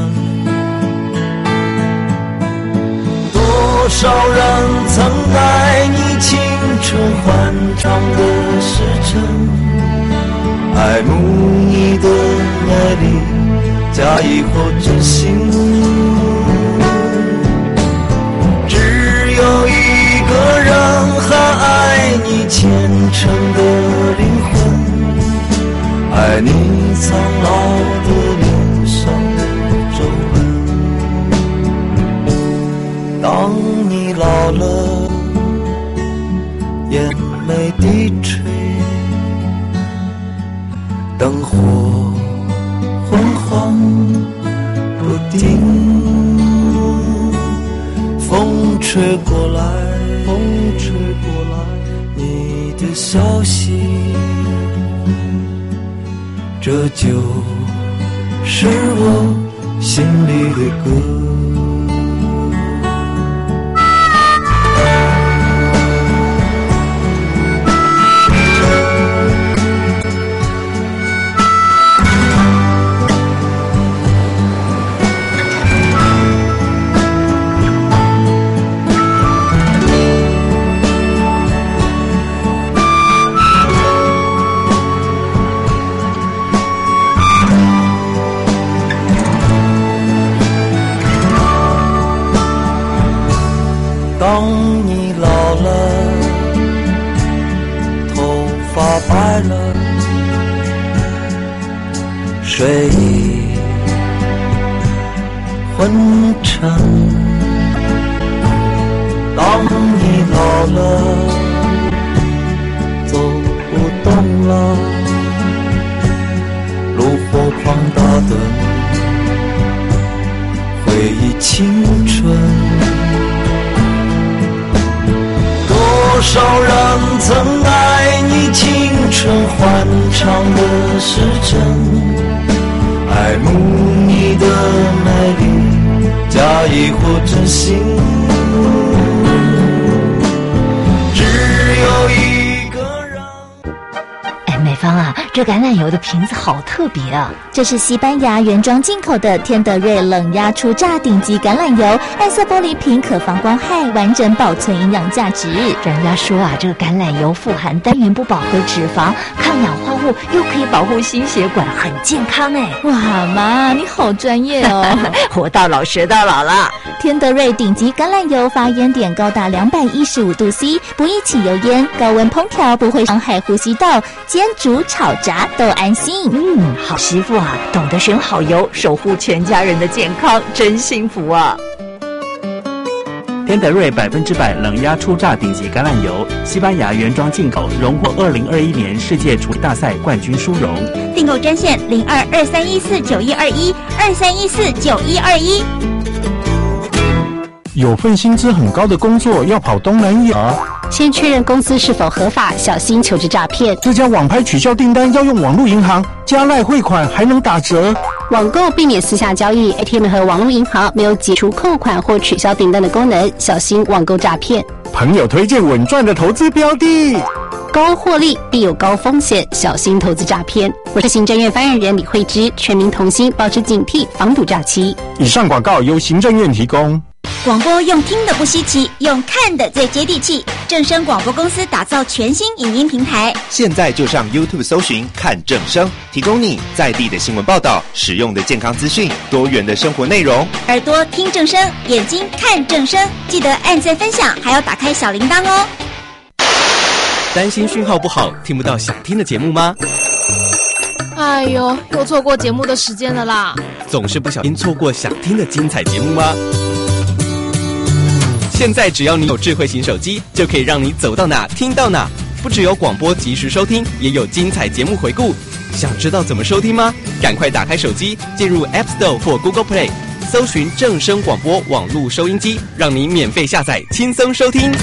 多少人曾爱你青春欢畅的时辰，爱慕你的美丽，假意或真心。只有一个人还爱你虔诚的灵魂，爱你苍老的脸上的皱纹。当你老了，眼眉低垂，灯火昏黄不定，风吹过来，你的消息，这就是我心里的歌。当你老了，头发白了，睡意昏沉。当你老了，走不动了，炉火旁打盹，回忆青春。多少人曾爱你青春欢畅的时辰，爱慕你的美丽，假意或真心。只有一个人。
哎，美芳啊，这橄榄油的瓶子好特别啊！这是西班牙原装进口的天德瑞冷压初榨顶级橄榄油，暗色玻璃瓶可防光害，完整保存营养价值。专家说啊，这个橄榄油富含单元不饱和脂肪，抗氧化物，又可以保护心血管，很健康哎！哇，妈，你好专业哦！
活到老学到老了。
天德瑞顶级橄榄油发烟点高达215度 C， 不易起油烟，高温烹调不会伤害呼吸道，煎煮炒炸都安心。
好媳妇啊，懂得选好油，守护全家人的健康，真幸福啊！
天德瑞100%冷压初榨顶级橄榄油，西班牙原装进口，荣获2021年世界厨艺大赛冠军殊荣。
订购专线0223149121，23149121。
有份薪资很高的工作要跑东南亚，
先确认公司是否合法，小心求职诈骗。
这家网拍取消订单要用网络银行，加赖汇款还能打折。
网购避免私下交易 ，ATM 和网络银行没有解除扣款或取消订单的功能，小心网购诈骗。
朋友推荐稳赚的投资标的，
高获利必有高风险，小心投资诈骗。我是行政院发言人李慧芝，全民同心，保持警惕，防堵诈欺。
以上广告由行政院提供。
广播用听的不稀奇，用看的最接地气。正声广播公司打造全新影音平台，
现在就上 YouTube 搜寻看正声，提供你在地的新闻报道、实用的健康资讯、多元的生活内容。
耳朵听正声，眼睛看正声，记得按赞分享，还要打开小铃铛哦。
担心讯号不好，听不到想听的节目吗？
哎呦，又错过节目的时间了啦！
总是不小心错过想听的精彩节目吗？现在只要你有智慧型手机，就可以让你走到哪听到哪。不只有广播及时收听，也有精彩节目回顾。想知道怎么收听吗？赶快打开手机，进入 App Store 或 Google Play， 搜寻正声广播网络收音机，让你免费下载，轻松收听。